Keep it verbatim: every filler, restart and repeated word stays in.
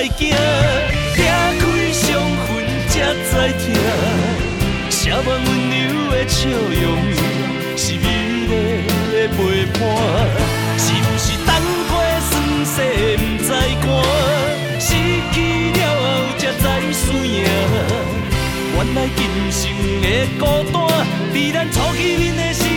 来行，拆开伤痕才知痛。写满温柔的笑容，是美丽的陪伴。是不是等过酸涩不知寒？失去了后才知输赢。原来今生的孤单，比咱初见面的时